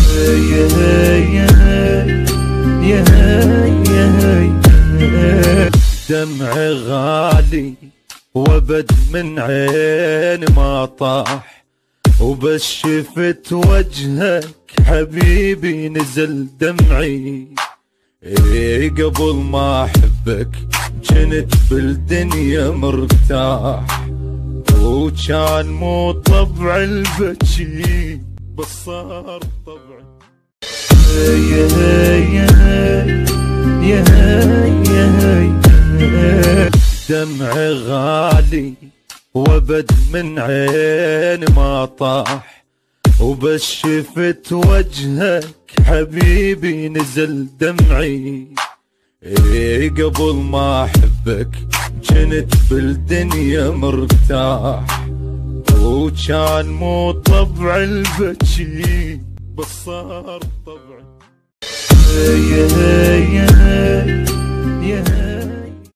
دمع غالي وابد من عين ما طاح، وبس شفت وجهك حبيبي نزل دمعي. قبل ما احبك جنت بالدنيا مرتاح، وكان مو طبع البكي بس صار طبعي. دمع غالي وابد من عين ما طاح، وبس شفت وجهك حبيبي نزل دمعي. قبل ما احبك جنت بالدنيا مرتاح، وكان مو طبع البكي بس صار طبعي.